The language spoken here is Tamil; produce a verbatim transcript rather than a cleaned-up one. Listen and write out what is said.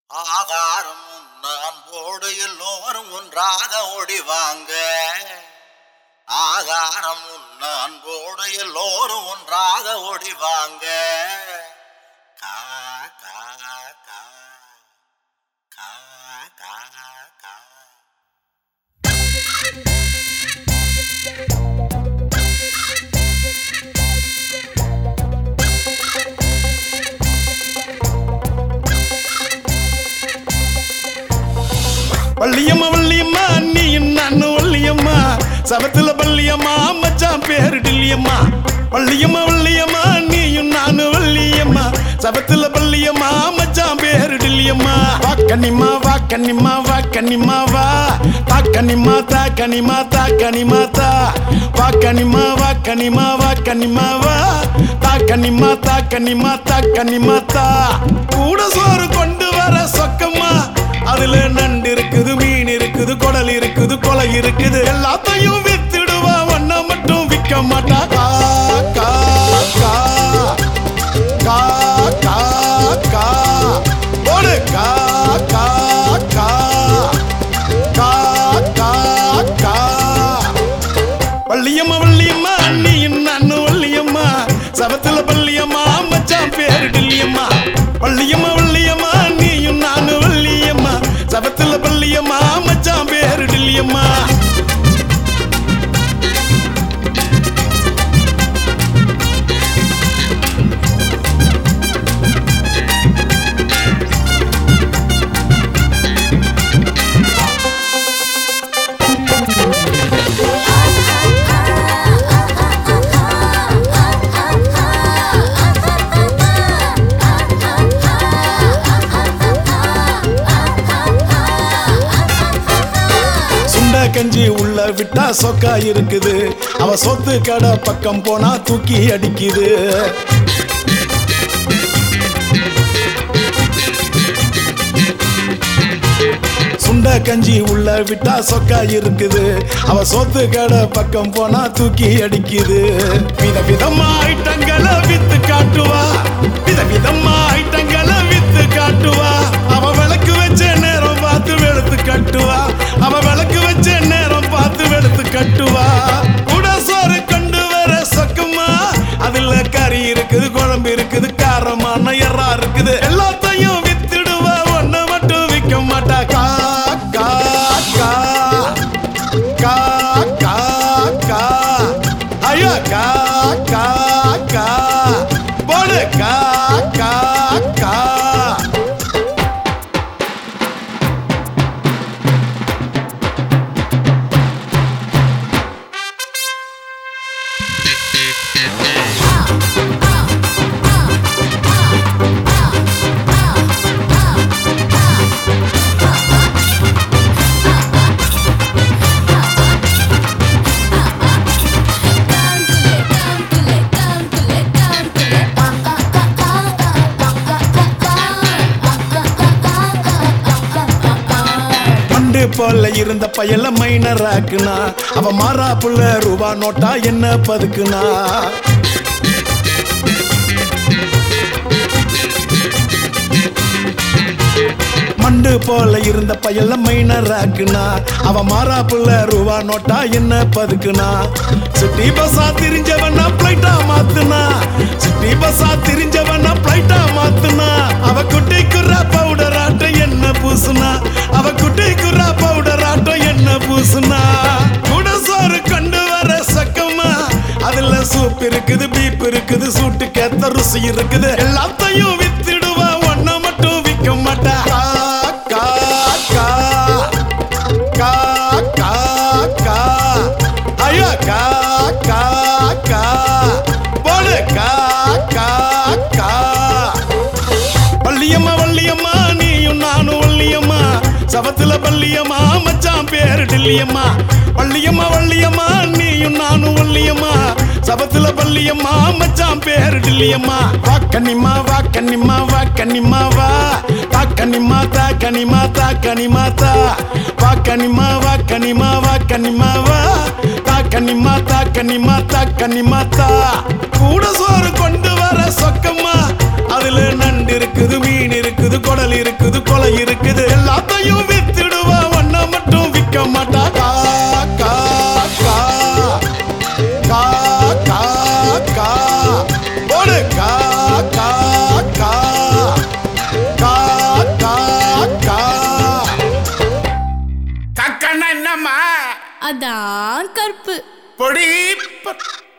ஆகாரம் நான் போடு எல்லோரும் ஒன்றாக ஓடிவாங்க. ஆகாரம் நான் போடு எல்லோரும் ஒன்றாக ஓடிவாங்க. கா கா கா கா கா கா. வள்ளியம்மா வள்ளியம்மா நீ நானு வள்ளியம்மா சபத்துல பள்ளியம்மா மச்சான் பேரு டில்லியம்மா. வள்ளியம்மா வள்ளியம்மா நீயும் நானு வள்ளியம்மா சபத்துல பள்ளியம்மா மச்சான் பேரு டில்லியம்மா. வாக்கனிமா வாக்கனிமா வாக்கனிமா வா தாக்கனிமா தாக்கனிமா தாக்கனிமா தா. வாக்கனிமா வாக்கனிமா வாக்கனிமா வா தாக்கனிமா தாக்கனிமா தாக்கனிமா தா. கூட சோறு கொண்டு வர சொக்கம்மா அதுல நண்டு இருக்குது, மீன் இருக்குது, குடல் இருக்குது, கொலை இருக்குது, எல்லாத்தையும் வித்துடுவா ஒன்ன மட்டும் விற்க மாட்டா. கா கா கா கா கா கா போடு கா கா கா கா கா கா. வள்ளியம்மா வள்ளியம்மா நீ நானு வள்ளியம்மா சபத்துல பள்ளியம்மா மச்சான் பேரு டில்லியம்மா. வள்ளியம்மா வள்ளியம்மா நீயும் நானு வள்ளியம்மா சபத்துல பள்ளியம்மா மச்சான் பேரு டில்லியம்மா. கஞ்சி உள்ள விட்டா சொக்கா இருக்குது, அவ சொத்து கடை பக்கம் போனா தூக்கி அடிக்குது. சுண்ட கஞ்சி உள்ள விட்டா சொக்கா இருக்குது, அவ சொத்து கடை பக்கம் போனா தூக்கி அடிக்குது. வித விதமா ஐட்டங்களை வித்து காட்டுவா, வித விதமா ஐட்டங்களை வித்து காட்டுவா. அவ விளக்கு வச்ச நேரம் பார்த்து வெளுத்து கட்டுவா, அவ விளக்கு வச்ச நேரம் பார்த்து வெளுத்து கட்டுவா. கூட சோறு கொண்டு வர சொக்கம்மா அதுல கறி இருக்குது, குழம்பு இருக்குது, காரமான எறா இருக்குது, எல்லாத்தையும் வித்துடுவா ஒன்ன மட்டும் விற்க மாட்டா. கா கா கா கா கா கா ஐயோ கா கா கா போடு கா கா கா. போல இருந்த பயல மைனராக்குனா, அவ மாறா புள்ள ரூபா நோட்டா என்ன பதுக்குனா. மண்டு போல இருந்த பயல மைனராக்குனா, அவ மாறா புள்ள ரூபா நோட்டா என்ன பதுக்குனா. சிட்டி பஸ்ஸா திரிஞ்சவனா பிளைட்டா மாத்துனா, சிட்டி பஸ்ஸா திரிஞ்சவனா பிளைட்டா மாத்துனா. அவ குட்டி குர்ரா பவுடர் ஆட்டம் என்ன பூசுனா, அவ குட்டி குர்ரா பவுடர் ஆட்டம் என்ன பூசுனா. கூட சோறு கொண்டு வர சக்கம்மா அதுல சூப் இருக்குது, பீப் இருக்குது, சூட்டு கேத்த ருசி இருக்குது, எல்லாத்தையும் வித்துடுவா ஒன்ன மட்டும் விற்க மாட்டா. கா கா கா கா கா ஐயோ கா கா கா போடு கா கா கா. வள்ளியம்மா வள்ளியம்மா நீயும் நானும் வள்ளியம்மா சபத்துல பள்ளியம்மா மச்சான் பேரு டில்லியம்மா. வள்ளியம்மா வள்ளியம்மா நீயும் நானும் வள்ளியம்மா சபத்துல பள்ளியம்மா மச்சான் பேரு டில்லியம்மா. வாக்கனிமா வாக்கனிமா வாக்கனிமா வா தாக்கனிமா தாக்கனிமா தாக்கனிமா தா. வாக்கனிமா வாக்கனிமா வாக்கனிமா வா தாக்கனிமா தாக்கனிமா தாக்கனிமா தா. கூட சோறு கொண்டு வர சொக்கம்மா அதுல நண்டு இருக்குது, மீன் இருக்குது, குடல் இருக்குது, கொலை தான் கற்பு. பொடி ப-